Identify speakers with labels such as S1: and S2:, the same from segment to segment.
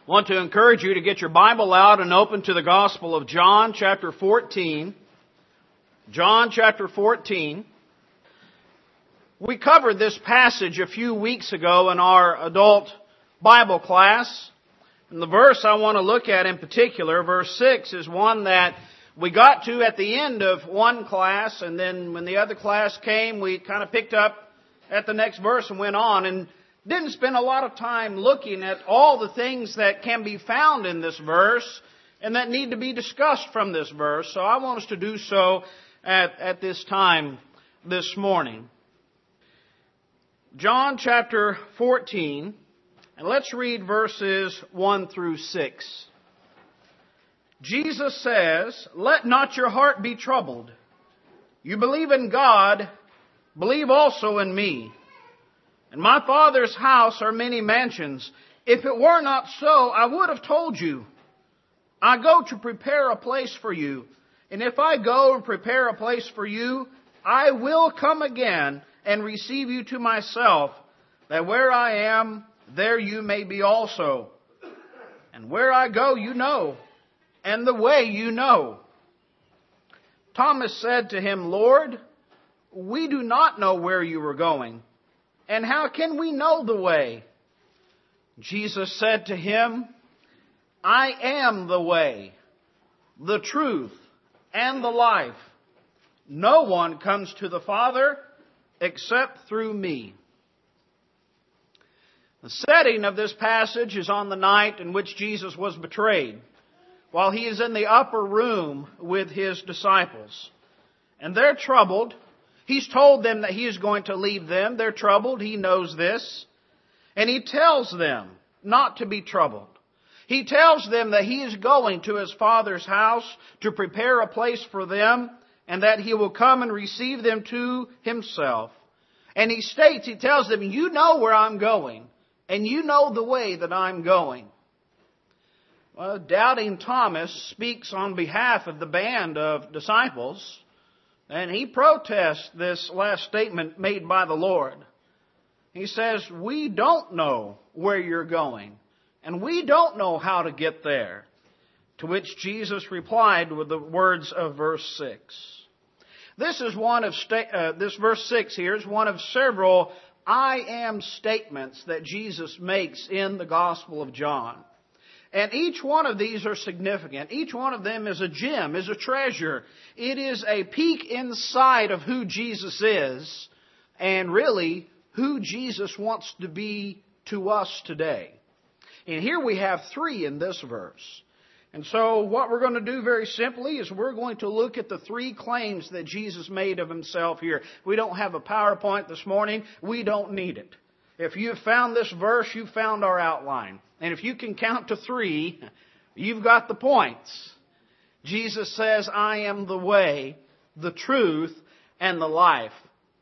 S1: I want to encourage you to get your Bible out and open to the Gospel of John chapter 14. John chapter 14. We covered this passage a few weeks ago in our adult Bible class. And the verse I want to look at in particular, verse 6, is one that we got to at the end of one class, and then when the other class came, we kind of picked up at the next verse and went on, and didn't spend a lot of time looking at all the things that can be found in this verse and that need to be discussed from this verse. So I want us to do so at this time this morning. John chapter 14, and let's read verses 1 through 6. Jesus says, "Let not your heart be troubled. You believe in God, believe also in me. In my Father's house are many mansions. If it were not so, I would have told you. I go to prepare a place for you. And if I go and prepare a place for you, I will come again and receive you to myself, that where I am, there you may be also. And where I go, you know, and the way you know." Thomas said to him, "Lord, we do not know where you are going. And how can we know the way?" Jesus said to him, "I am the way, the truth, and the life. No one comes to the Father except through me." The setting of this passage is on the night in which Jesus was betrayed, while he is in the upper room with his disciples. And they're troubled. He's told them that he is going to leave them. They're troubled. He knows this. And he tells them not to be troubled. He tells them that he is going to his Father's house to prepare a place for them, and that he will come and receive them to himself. And he tells them, "You know where I'm going, and you know the way that I'm going." Well, doubting Thomas speaks on behalf of the band of disciples. And he protests this last statement made by the Lord. He says, "We don't know where you're going, and we don't know how to get there." To which Jesus replied with the words of verse 6. This verse 6 here is one of several "I am" statements that Jesus makes in the Gospel of John. And each one of these are significant. Each one of them is a gem, is a treasure. It is a peek inside of who Jesus is, and really who Jesus wants to be to us today. And here we have 3 in this verse. And so what we're going to do very simply is we're going to look at the 3 claims that Jesus made of himself here. We don't have a PowerPoint this morning. We don't need it. If you've found this verse, you've found our outline. And if you can count to 3, you've got the points. Jesus says, "I am the way, the truth, and the life."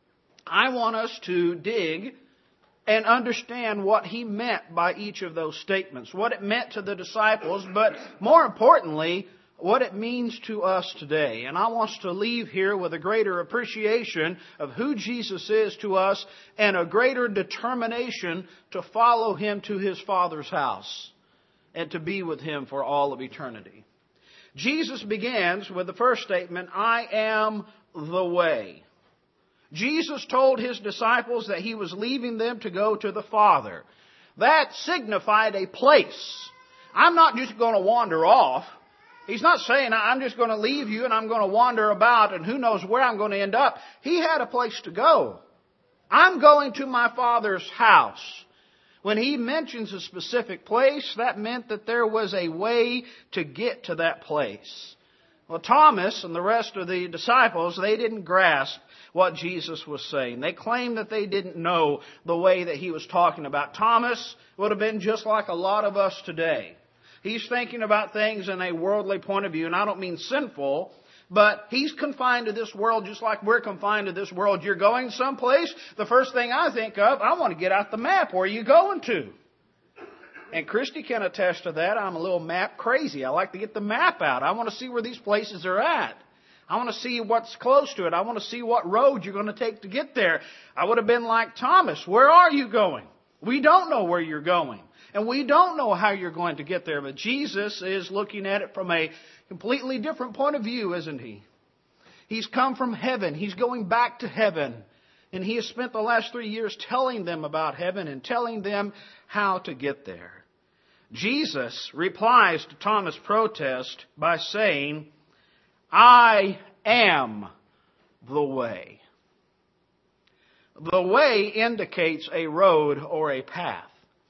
S1: I want us to dig and understand what he meant by each of those statements, what it meant to the disciples, but more importantly, what it means to us today. And I want us to leave here with a greater appreciation of who Jesus is to us and a greater determination to follow him to his Father's house and to be with him for all of eternity. Jesus begins with the first statement, "I am the way." Jesus told his disciples that he was leaving them to go to the Father. That signified a place. I'm not just going to wander off. He's not saying, "I'm just going to leave you and I'm going to wander about and who knows where I'm going to end up." He had a place to go. "I'm going to my Father's house." When he mentions a specific place, that meant that there was a way to get to that place. Well, Thomas and the rest of the disciples, they didn't grasp what Jesus was saying. They claimed that they didn't know the way that he was talking about. Thomas would have been just like a lot of us today. He's thinking about things in a worldly point of view, and I don't mean sinful, but he's confined to this world just like we're confined to this world. You're going someplace, the first thing I think of, I want to get out the map. Where are you going to? And Christy can attest to that. I'm a little map crazy. I like to get the map out. I want to see where these places are at. I want to see what's close to it. I want to see what road you're going to take to get there. I would have been like Thomas. Where are you going? We don't know where you're going. And we don't know how you're going to get there, but Jesus is looking at it from a completely different point of view, isn't He? He's come from heaven. He's going back to heaven. And He has spent the last 3 years telling them about heaven and telling them how to get there. Jesus replies to Thomas' protest by saying, I am the way. The way indicates a road or a path.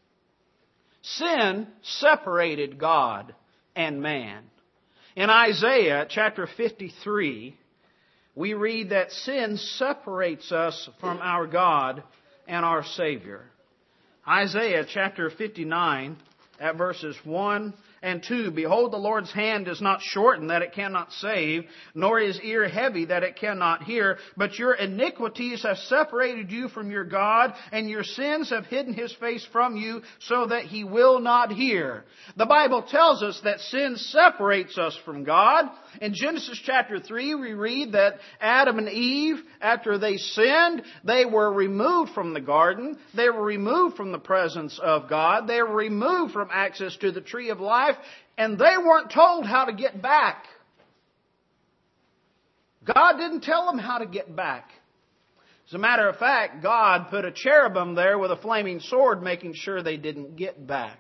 S1: Sin separated God and man. In Isaiah chapter 53, we read that sin separates us from our God and our Savior. Isaiah chapter 59 at verses 1 and 2, Behold, the Lord's hand is not shortened that it cannot save, nor his ear heavy that it cannot hear. But your iniquities have separated you from your God, and your sins have hidden His face from you, so that He will not hear. The Bible tells us that sin separates us from God. In Genesis chapter 3, we read that Adam and Eve, after they sinned, they were removed from the garden. They were removed from the presence of God. They were removed from access to the tree of life. And they weren't told how to get back. God didn't tell them how to get back. As a matter of fact, God put a cherubim there with a flaming sword, making sure they didn't get back.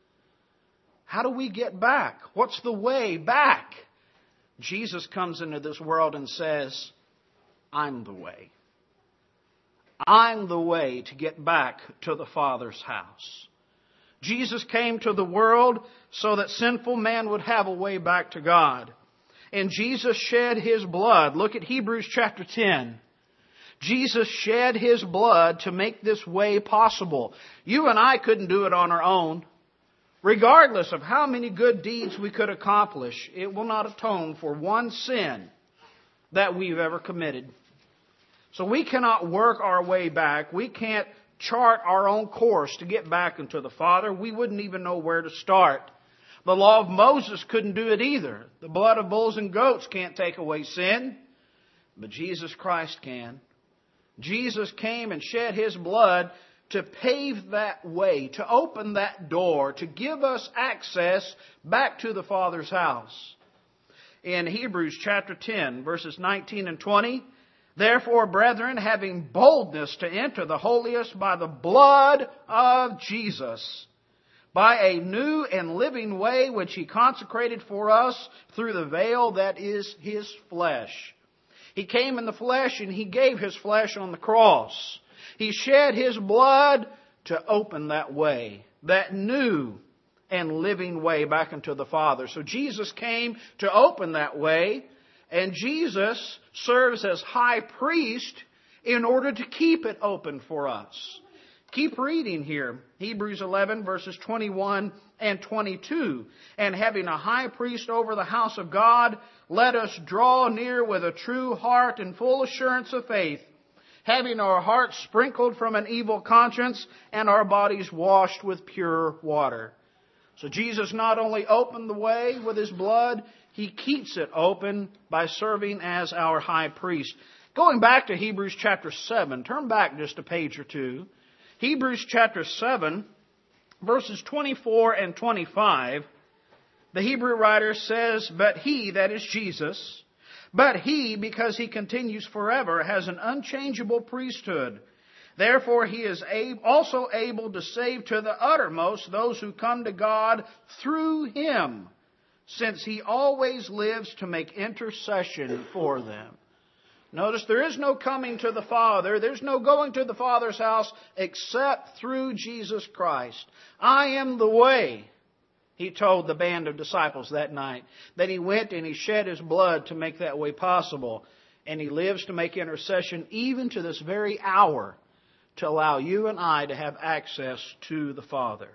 S1: How do we get back? What's the way back? Jesus comes into this world and says, I'm the way. I'm the way to get back to the Father's house. Jesus came to the world so that sinful man would have a way back to God. And Jesus shed His blood. Look at Hebrews chapter 10. Jesus shed His blood to make this way possible. You and I couldn't do it on our own. Regardless of how many good deeds we could accomplish, it will not atone for one sin that we've ever committed. So we cannot work our way back. We can't chart our own course to get back into the Father. We wouldn't even know where to start. The law of Moses couldn't do it either. The blood of bulls and goats can't take away sin. But Jesus Christ can. Jesus came and shed His blood to pave that way, to open that door, to give us access back to the Father's house. In Hebrews chapter 10, verses 19 and 20, Therefore, brethren, having boldness to enter the holiest by the blood of Jesus, by a new and living way which He consecrated for us through the veil that is His flesh. He came in the flesh and He gave His flesh on the cross. He shed His blood to open that way, that new and living way back into the Father. So Jesus came to open that way, and Jesus serves as high priest in order to keep it open for us. Keep reading here. Hebrews 11 verses 21 and 22. And having a high priest over the house of God, let us draw near with a true heart and full assurance of faith, having our hearts sprinkled from an evil conscience and our bodies washed with pure water. So Jesus not only opened the way with His blood, He keeps it open by serving as our high priest. Going back to Hebrews chapter 7, turn back just a page or two. Hebrews chapter 7, verses 24 and 25, the Hebrew writer says, But He, that is Jesus, but He, because He continues forever, has an unchangeable priesthood. Therefore He is also able to save to the uttermost those who come to God through Him, since He always lives to make intercession for them. Notice there is no coming to the Father. There's no going to the Father's house except through Jesus Christ. I am the way, He told the band of disciples that night. That He went and He shed His blood to make that way possible. And He lives to make intercession even to this very hour to allow you and I to have access to the Father.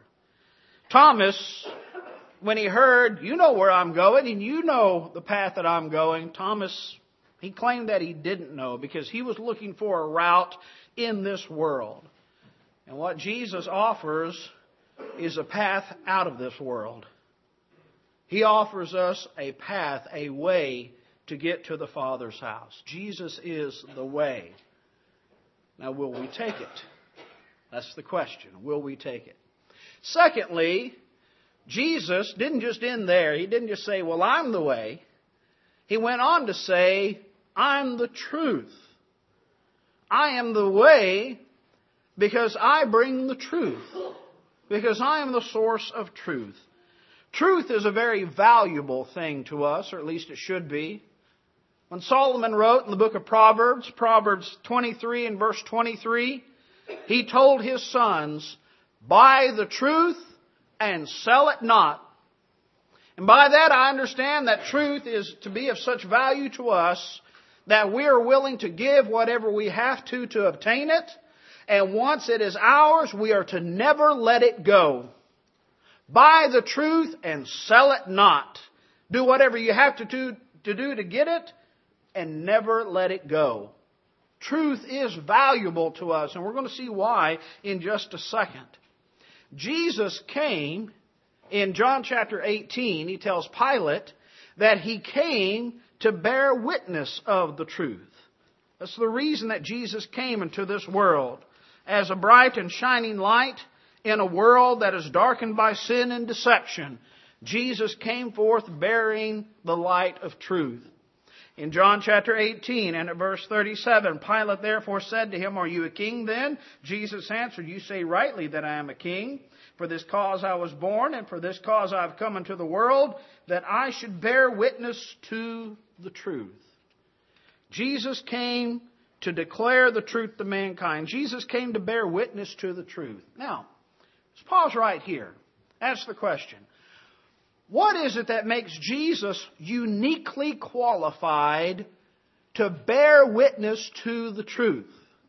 S1: Thomas, when he heard, you know where I'm going and you know the path that I'm going, Thomas, he claimed that he didn't know because he was looking for a route in this world. And what Jesus offers is a path out of this world. He offers us a path, a way to get to the Father's house. Jesus is the way. Now, will we take it? That's the question. Will we take it? Secondly, Jesus didn't just end there. He didn't just say, well, I'm the way. He went on to say, I'm the truth. I am the way because I bring the truth. Because I am the source of truth. Truth is a very valuable thing to us, or at least it should be. When Solomon wrote in the book of Proverbs, Proverbs 23 and verse 23, he told his sons, buy the truth and sell it not. And by that I understand that truth is to be of such value to us that we are willing to give whatever we have to obtain it. And once it is ours, we are to never let it go. Buy the truth and sell it not. Do whatever you have to do to get it and never let it go. Truth is valuable to us, and we're going to see why in just a second. Jesus came in John chapter 18. He tells Pilate that he came to bear witness of the truth. That's the reason that Jesus came into this world. As a bright and shining light in a world that is darkened by sin and deception, Jesus came forth bearing the light of truth. In John chapter 18 and at verse 37, Pilate therefore said to him, are you a king then? Jesus answered, you say rightly that I am a king. For this cause I was born, and for this cause I have come into the world, that I should bear witness to the truth. Jesus came to declare the truth to mankind. Jesus came to bear witness to the truth. Now, let's pause right here. Ask the question. What is it that makes Jesus uniquely qualified to bear witness to the truth?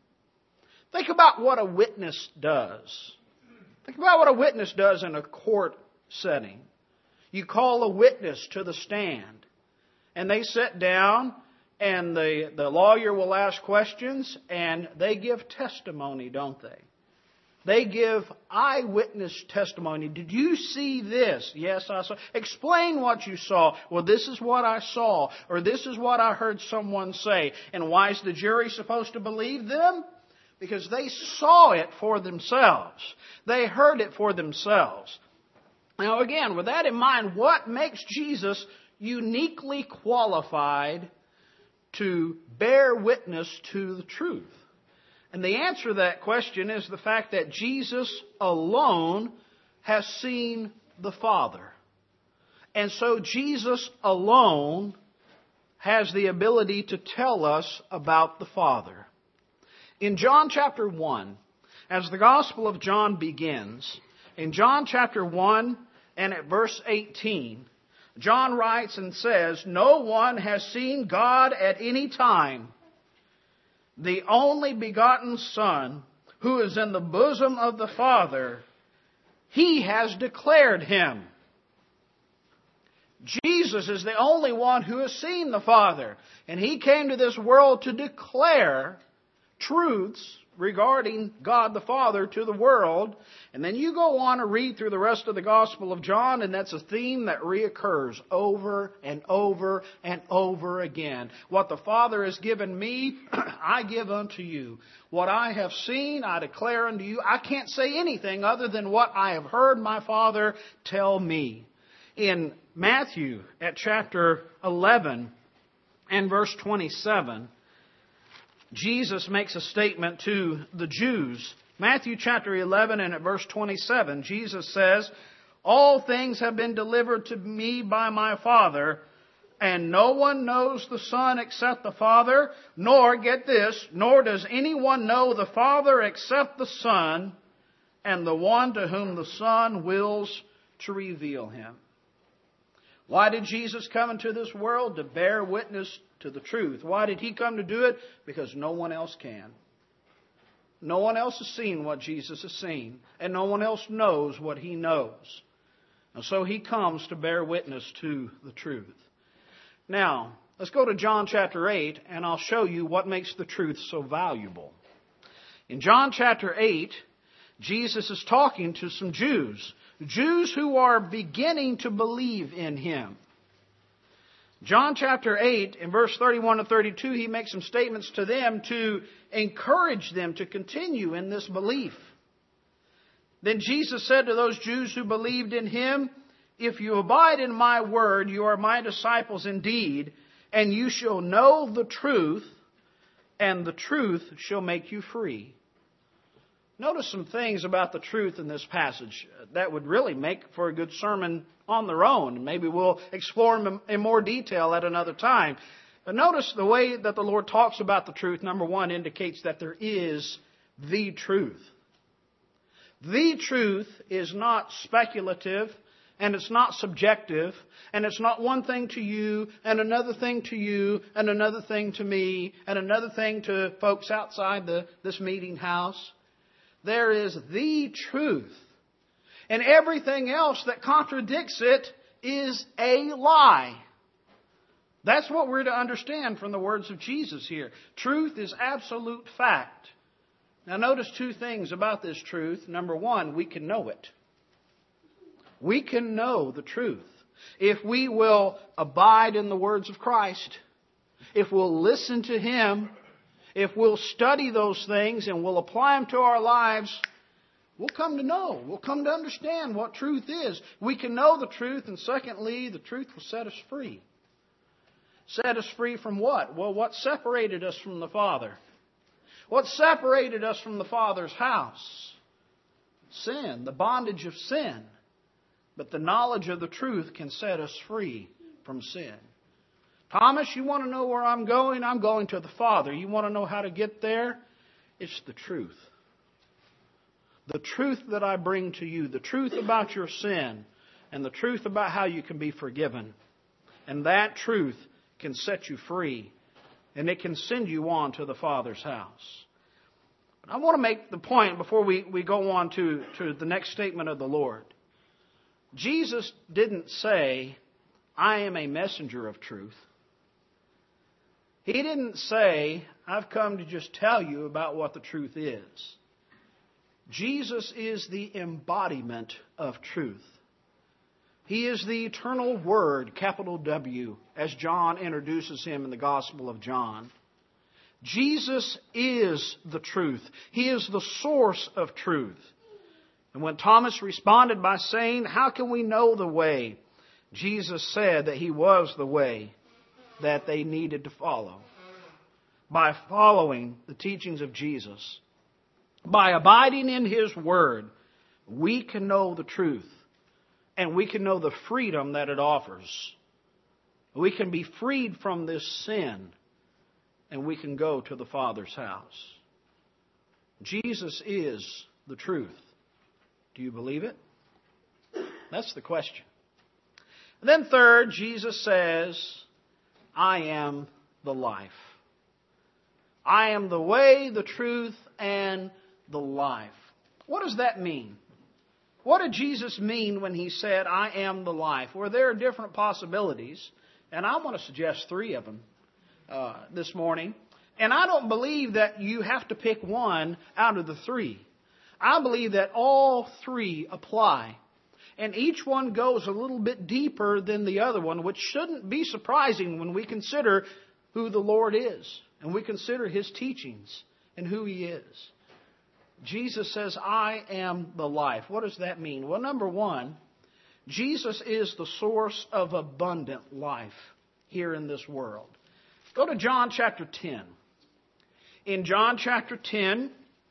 S1: Think about what a witness does. Think about what a witness does in a court setting. You call a witness to the stand, and they sit down, and the lawyer will ask questions, and they give testimony, don't they? They give eyewitness testimony. Did you see this? Yes, I saw. Explain what you saw. Well, this is what I saw, or this is what I heard someone say. And why is the jury supposed to believe them? Because they saw it for themselves. They heard it for themselves. Now again, with that in mind, what makes Jesus uniquely qualified to bear witness to the truth? And the answer to that question is the fact that Jesus alone has seen the Father. And so Jesus alone has the ability to tell us about the Father. In John chapter 1, as the Gospel of John begins, in John chapter 1 and at verse 18, John writes and says, no one has seen God at any time. The only begotten Son, who is in the bosom of the Father, He has declared Him. Jesus is the only one who has seen the Father. And He came to this world to declare truths regarding God the Father to the world. And then you go on and read through the rest of the Gospel of John, and that's a theme that reoccurs over and over and over again. What the Father has given me, I give unto you. What I have seen, I declare unto you. I can't say anything other than what I have heard my Father tell me. In Matthew, at chapter 11 and verse 27, Jesus makes a statement to the Jews. Matthew chapter 11 and at verse 27, Jesus says, all things have been delivered to me by my Father, and no one knows the Son except the Father, nor, get this, nor does anyone know the Father except the Son, and the one to whom the Son wills to reveal Him. Why did Jesus come into this world? To bear witness to the truth. Why did He come to do it? Because no one else can. No one else has seen what Jesus has seen. And no one else knows what He knows. And so He comes to bear witness to the truth. Now, let's go to John chapter 8, and I'll show you what makes the truth so valuable. In John chapter 8, Jesus is talking to some Jews. Jews who are beginning to believe in Him. John chapter 8, in verse 31 to 32, He makes some statements to them to encourage them to continue in this belief. Then Jesus said to those Jews who believed in Him, "If you abide in my word, you are my disciples indeed, and you shall know the truth, and the truth shall make you free." Notice some things about the truth in this passage that would really make for a good sermon on their own. Maybe we'll explore them in more detail at another time. But notice the way that the Lord talks about the truth, number one, indicates that there is the truth. The truth is not speculative, and it's not subjective, and it's not one thing to you, and another thing to you, and another thing to me, and another thing to folks outside this meeting house. There is the truth. And everything else that contradicts it is a lie. That's what we're to understand from the words of Jesus here. Truth is absolute fact. Now notice two things about this truth. Number one, we can know it. We can know the truth if we will abide in the words of Christ, if we'll listen to Him, if we'll study those things and we'll apply them to our lives. We'll come to know. We'll come to understand what truth is. We can know the truth, and secondly, the truth will set us free. Set us free from what? Well, what separated us from the Father? What separated us from the Father's house? Sin, the bondage of sin. But the knowledge of the truth can set us free from sin. Thomas, you want to know where I'm going? I'm going to the Father. You want to know how to get there? It's the truth. The truth that I bring to you, the truth about your sin, and the truth about how you can be forgiven. And that truth can set you free, and it can send you on to the Father's house. But I want to make the point before we go on to the next statement of the Lord. Jesus didn't say, "I am a messenger of truth." He didn't say, "I've come to just tell you about what the truth is." Jesus is the embodiment of truth. He is the eternal Word, capital W, as John introduces Him in the Gospel of John. Jesus is the truth. He is the source of truth. And when Thomas responded by saying, "How can we know the way?" Jesus said that He was the way that they needed to follow. By following the teachings of Jesus, by abiding in His Word, we can know the truth, and we can know the freedom that it offers. We can be freed from this sin, and we can go to the Father's house. Jesus is the truth. Do you believe it? That's the question. And then third, Jesus says, "I am the life." I am the way, the truth, and the life. What does that mean? What did Jesus mean when He said, "I am the life"? Well, there are different possibilities, and I want to suggest three of them this morning. And I don't believe that you have to pick one out of the three. I believe that all three apply. And each one goes a little bit deeper than the other one, which shouldn't be surprising when we consider who the Lord is and we consider His teachings and who He is. Jesus says, "I am the life." What does that mean? Well, number one, Jesus is the source of abundant life here in this world. Go to John chapter 10. In John chapter 10,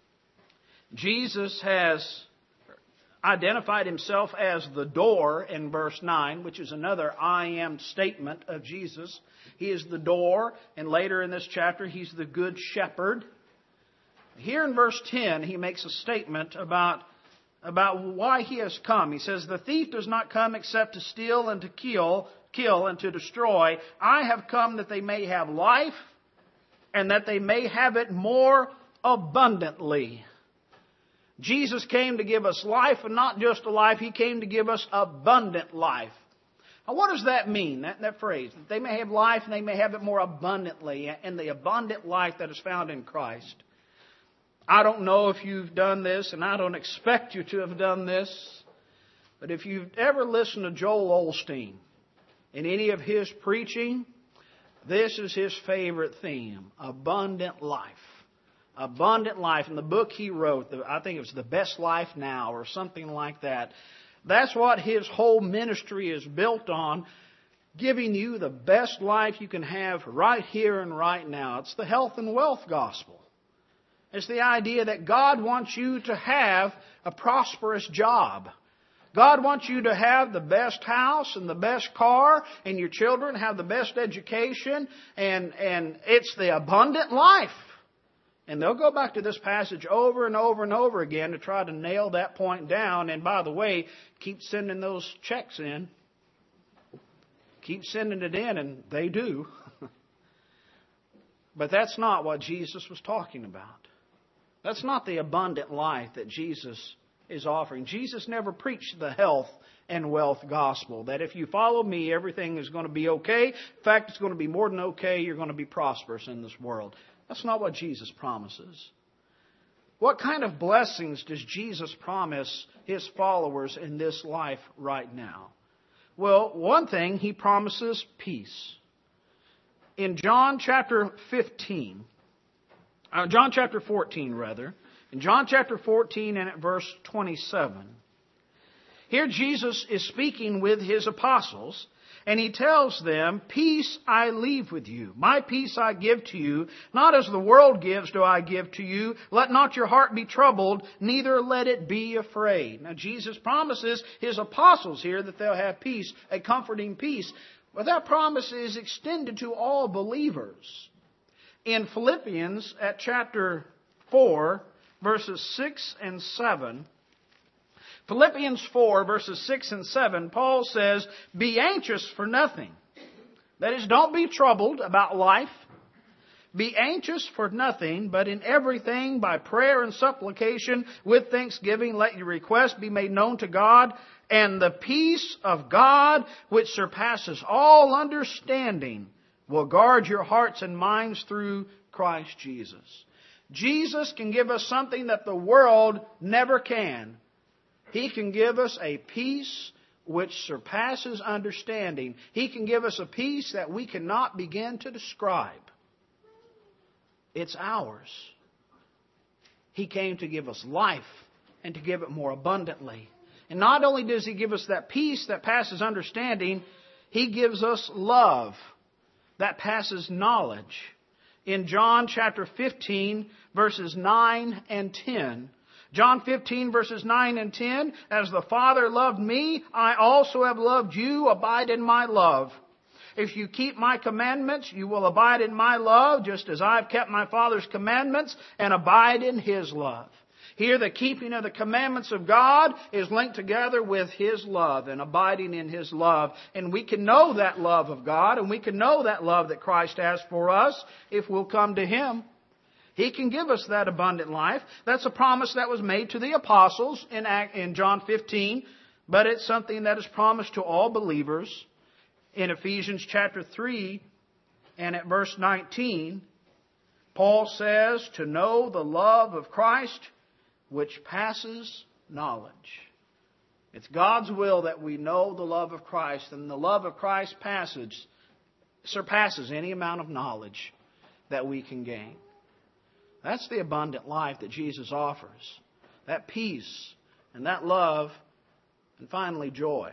S1: Jesus has identified Himself as the door in verse 9, which is another "I am" statement of Jesus. He is the door, and later in this chapter, He's the good shepherd. Here in verse 10, He makes a statement about why He has come. He says, "The thief does not come except to steal and to kill and to destroy. I have come that they may have life, and that they may have it more abundantly." Jesus came to give us life, and not just a life. He came to give us abundant life. Now, what does that mean, that phrase? That they may have life and they may have it more abundantly, and the abundant life that is found in Christ. I don't know if you've done this, and I don't expect you to have done this, but if you've ever listened to Joel Osteen in any of his preaching, this is his favorite theme: abundant life. Abundant life. In the book he wrote, I think it was The Best Life Now or something like that. That's what his whole ministry is built on, giving you the best life you can have right here and right now. It's the health and wealth gospel. It's the idea that God wants you to have a prosperous job. God wants you to have the best house and the best car, and your children have the best education, and it's the abundant life. And they'll go back to this passage over and over and over again to try to nail that point down. And by the way, keep sending those checks in. Keep sending it in, and they do. But that's not what Jesus was talking about. That's not the abundant life that Jesus is offering. Jesus never preached the health and wealth gospel, that if you follow me, everything is going to be okay. In fact, it's going to be more than okay. You're going to be prosperous in this world. That's not what Jesus promises. What kind of blessings does Jesus promise His followers in this life right now? Well, one thing, He promises peace. In John chapter 14, in John chapter 14 and at verse 27, here Jesus is speaking with His apostles, and He tells them, "Peace I leave with you. My peace I give to you. Not as the world gives do I give to you. Let not your heart be troubled, neither let it be afraid." Now Jesus promises His apostles here that they'll have peace, a comforting peace. But that promise is extended to all believers. In Philippians at chapter 4, verses 6 and 7, Philippians 4, verses 6 and 7, Paul says, "Be anxious for nothing." That is, don't be troubled about life. "Be anxious for nothing, but in everything by prayer and supplication with thanksgiving let your requests be made known to God, and the peace of God, which surpasses all understanding, will guard your hearts and minds through Christ Jesus." Jesus can give us something that the world never can. He can give us a peace which surpasses understanding. He can give us a peace that we cannot begin to describe. It's ours. He came to give us life and to give it more abundantly. And not only does He give us that peace that passes understanding, He gives us love that passes knowledge. In John chapter 15, verses 9 and 10, John 15, verses 9 and 10, "As the Father loved me, I also have loved you. Abide in my love. If you keep my commandments, you will abide in my love, just as I have kept my Father's commandments and abide in His love." Here, the keeping of the commandments of God is linked together with His love and abiding in His love. And we can know that love of God, and we can know that love that Christ has for us if we'll come to Him. He can give us that abundant life. That's a promise that was made to the apostles in John 15, but it's something that is promised to all believers. In Ephesians chapter 3 and at verse 19, Paul says, "To know the love of Christ, which passes knowledge." It's God's will that we know the love of Christ, and the love of Christ surpasses any amount of knowledge that we can gain. That's the abundant life that Jesus offers. That peace and that love, and finally joy.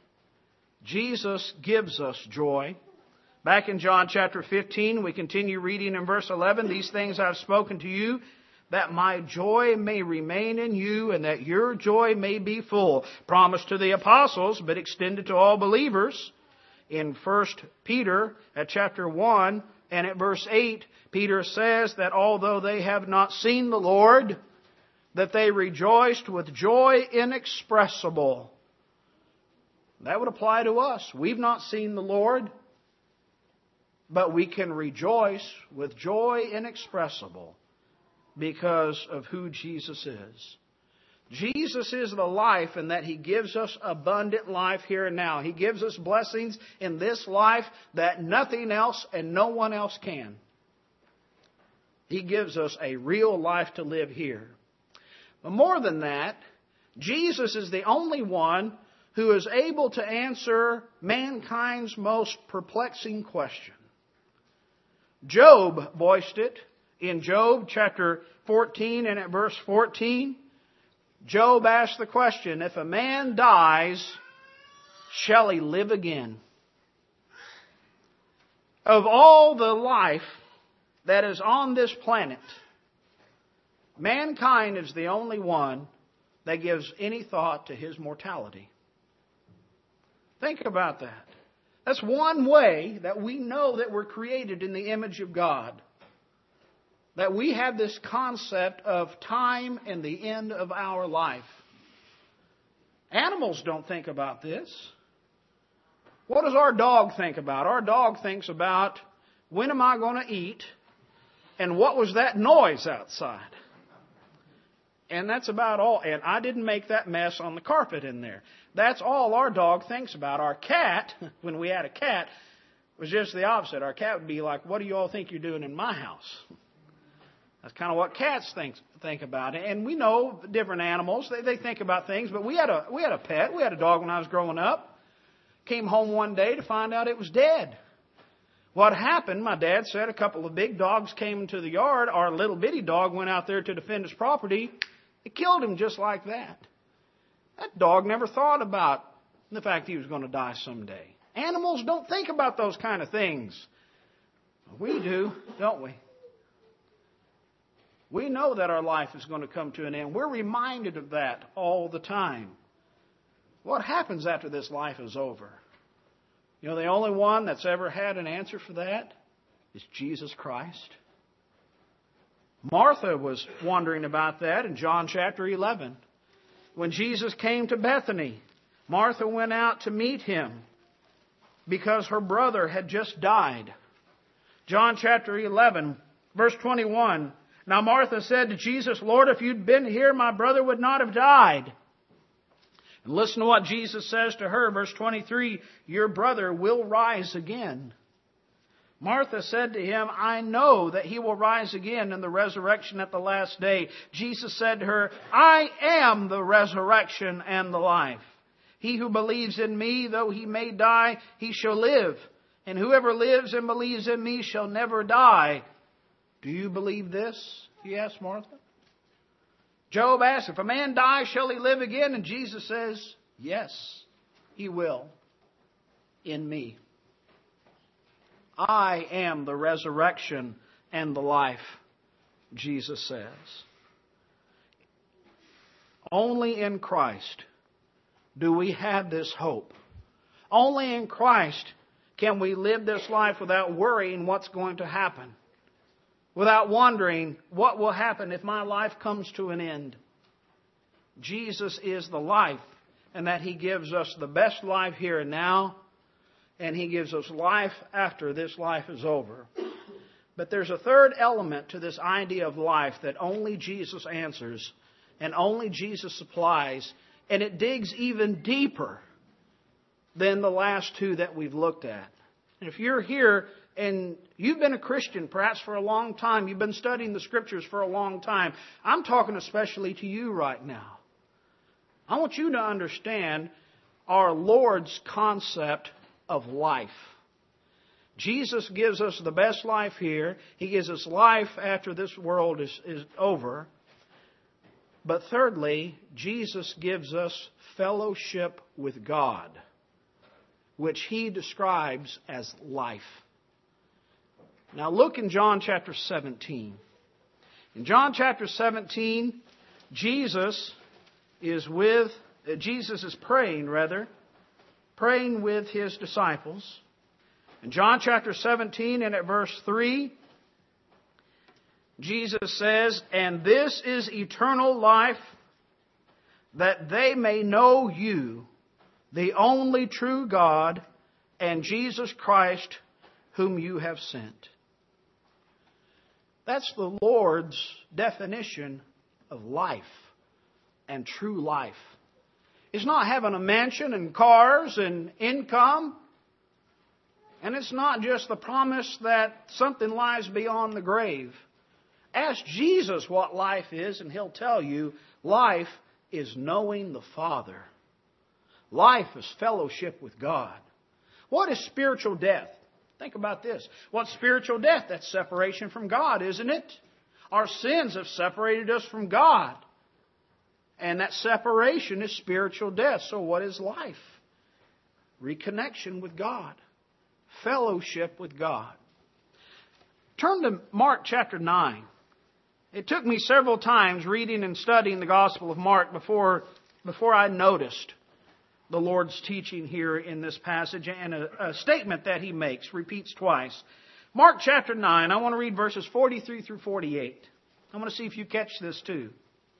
S1: Jesus gives us joy. Back in John chapter 15, we continue reading in verse 11, "These things I have spoken to you, that my joy may remain in you, and that your joy may be full." Promised to the apostles, but extended to all believers. In 1 Peter at chapter 1 and at verse 8, Peter says that although they have not seen the Lord, that they rejoiced with joy inexpressible. That would apply to us. We've not seen the Lord, but we can rejoice with joy inexpressible because of who Jesus is. Jesus is the life, in that He gives us abundant life here and now. He gives us blessings in this life that nothing else and no one else can. He gives us a real life to live here. But more than that, Jesus is the only one who is able to answer mankind's most perplexing question. Job voiced it In Job chapter 14 and at verse 14, Job asked the question, if a man dies, shall he live again? Of all the life that is on this planet, mankind is the only one that gives any thought to his mortality. Think about that. That's one way that we know that we're created in the image of God. That we have this concept of time and the end of our life. Animals don't think about this. What does our dog think about? Our dog thinks about, when am I going to eat? And what was that noise outside? And that's about all. And I didn't make that mess on the carpet in there. That's all our dog thinks about. Our cat, when we had a cat, was just the opposite. Our cat would be like, what do you all think you're doing in my house? That's kind of what cats think about. And we know different animals, they think about things. But we had a pet. We had a dog when I was growing up. Came home one day to find out it was dead. What happened, my dad said, a couple of big dogs came into the yard. Our little bitty dog went out there to defend his property. It killed him just like that. That dog never thought about the fact he was going to die someday. Animals don't think about those kind of things. We do, don't we? We know that our life is going to come to an end. We're reminded of that all the time. What happens after this life is over? You know, the only one that's ever had an answer for that is Jesus Christ. Martha was wondering about that in John chapter 11. When Jesus came to Bethany, Martha went out to meet him because her brother had just died. John chapter 11, verse 21. Now Martha said to Jesus, Lord, if you'd been here, my brother would not have died. And listen to what Jesus says to her, verse 23, your brother will rise again. Martha said to him, I know that he will rise again in the resurrection at the last day. Jesus said to her, I am the resurrection and the life. He who believes in me, though he may die, he shall live. And whoever lives and believes in me shall never die. Do you believe this? He asked Martha. Job asked, if a man dies, shall he live again? And Jesus says, yes, he will in me. I am the resurrection and the life, Jesus says. Only in Christ do we have this hope. Only in Christ can we live this life without worrying what's going to happen. Without wondering what will happen if my life comes to an end. Jesus is the life, and that He gives us the best life here and now, and He gives us life after this life is over. But there's a third element to this idea of life that only Jesus answers and only Jesus supplies, and it digs even deeper than the last two that we've looked at. And if you're here and you've been a Christian perhaps for a long time, you've been studying the Scriptures for a long time, I'm talking especially to you right now. I want you to understand our Lord's concept of life. Jesus gives us the best life here. He gives us life after this world is over. But thirdly, Jesus gives us fellowship with God, which He describes as life. Now look in John chapter 17. In John chapter 17, Jesus is praying with His disciples. In John chapter 17 and at verse 3, Jesus says, and this is eternal life, that they may know you, the only true God, and Jesus Christ, whom you have sent. That's the Lord's definition of life and true life. It's not having a mansion and cars and income. And it's not just the promise that something lies beyond the grave. Ask Jesus what life is, and He'll tell you life is knowing the Father. Life is fellowship with God. What is spiritual death? Think about this. What's spiritual death? That's separation from God, isn't it? Our sins have separated us from God. And that separation is spiritual death. So what is life? Reconnection with God. Fellowship with God. Turn to Mark chapter 9. It took me several times reading and studying the Gospel of Mark before I noticed the Lord's teaching here in this passage, and a statement that He makes, repeats twice. Mark chapter 9, I want to read verses 43 through 48. I want to see if you catch this too.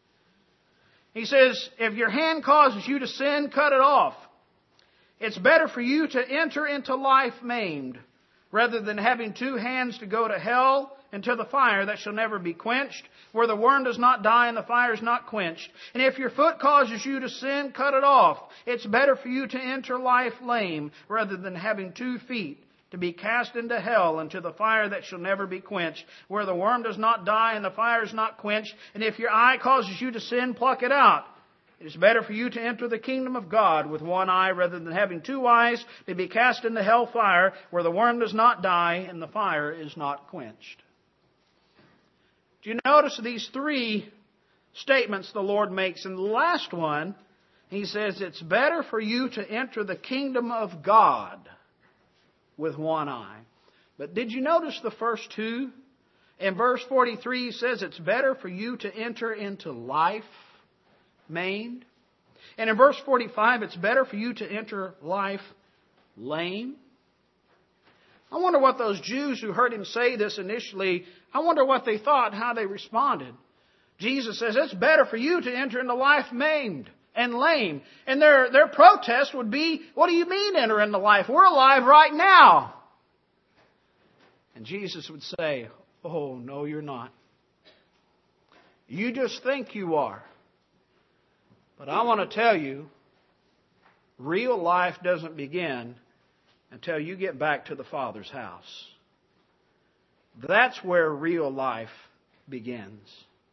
S1: He says, if your hand causes you to sin, cut it off. It's better for you to enter into life maimed, rather than having two hands to go to hell and to the fire that shall never be quenched, where the worm does not die and the fire is not quenched. And if your foot causes you to sin, cut it off. It's better for you to enter life lame, rather than having 2 feet to be cast into hell and to the fire that shall never be quenched, where the worm does not die and the fire is not quenched. And if your eye causes you to sin, pluck it out. It is better for you to enter the kingdom of God with 1 eye, rather than having 2 eyes to be cast into hell fire, where the worm does not die and the fire is not quenched. Do you notice these 3 statements the Lord makes? In the last one, He says, it's better for you to enter the kingdom of God with 1 eye. But did you notice the first 2? In verse 43, He says, it's better for you to enter into life maimed. And in verse 45, it's better for you to enter life lame. I wonder what those Jews who heard Him say this initially, I wonder what they thought, how they responded. Jesus says, it's better for you to enter into life maimed and lame. And their protest would be, what do you mean enter into life? We're alive right now. And Jesus would say, oh, no, you're not. You just think you are. But I want to tell you, real life doesn't begin until you get back to the Father's house. That's where real life begins.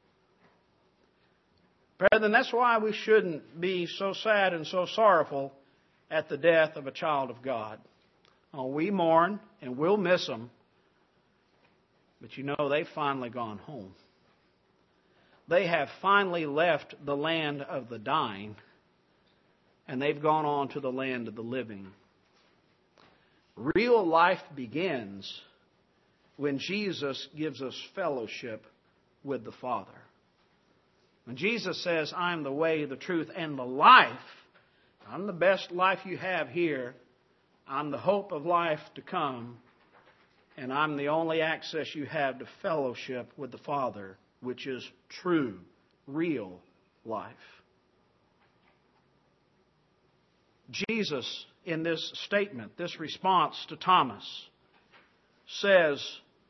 S1: Brethren, that's why we shouldn't be so sad and so sorrowful at the death of a child of God. Oh, we mourn and we'll miss them. But you know, they've finally gone home. They have finally left the land of the dying, and they've gone on to the land of the living. Real life begins when Jesus gives us fellowship with the Father. When Jesus says, I'm the way, the truth, and the life, I'm the best life you have here, I'm the hope of life to come, and I'm the only access you have to fellowship with the Father, which is true, real life. Jesus, in this statement, this response to Thomas, says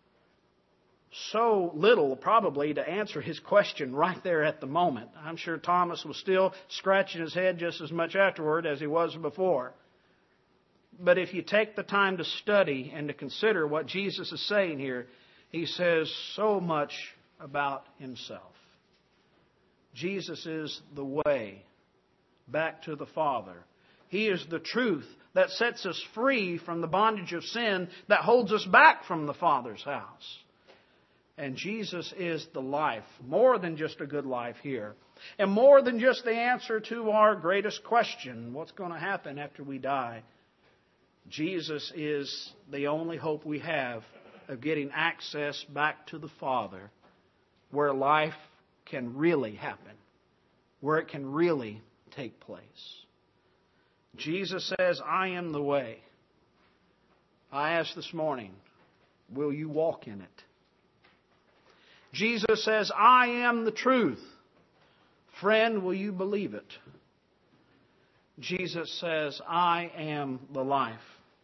S1: so little probably to answer his question right there at the moment. I'm sure Thomas was still scratching his head just as much afterward as he was before. But if you take the time to study and to consider what Jesus is saying here, He says so much about Himself. Jesus is the way back to the Father. He is the truth that sets us free from the bondage of sin that holds us back from the Father's house. And Jesus is the life, more than just a good life here. And more than just the answer to our greatest question, what's going to happen after we die? Jesus is the only hope we have of getting access back to the Father, where life can really happen, where it can really take place. Jesus says, I am the way. I asked this morning, will you walk in it? Jesus says, I am the truth. Friend, will you believe it? Jesus says, I am the life.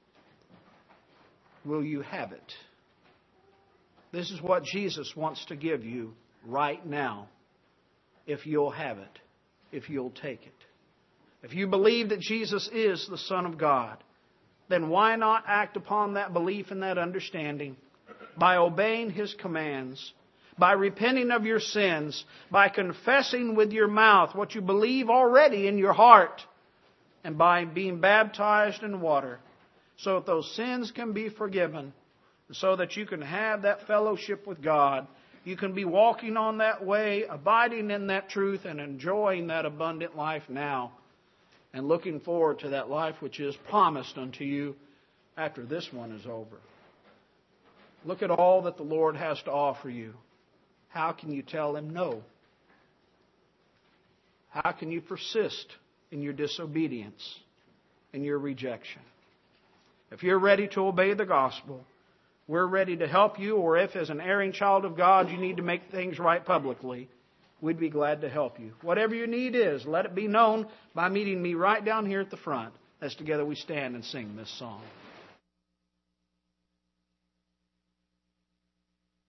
S1: Will you have it? This is what Jesus wants to give you right now, if you'll have it, if you'll take it. If you believe that Jesus is the Son of God, then why not act upon that belief and that understanding by obeying His commands, by repenting of your sins, by confessing with your mouth what you believe already in your heart, and by being baptized in water, so that those sins can be forgiven, so that you can have that fellowship with God You can be walking on that way, abiding in that truth, and enjoying that abundant life now, and looking forward to that life which is promised unto you after this one is over. Look at all that the Lord has to offer you. How can you tell Him no? How can you persist in your disobedience, in your rejection? If you're ready to obey the gospel, we're ready to help you, or if as an erring child of God you need to make things right publicly, we'd be glad to help you. Whatever your need is, let it be known by meeting me right down here at the front as together we stand and sing this song.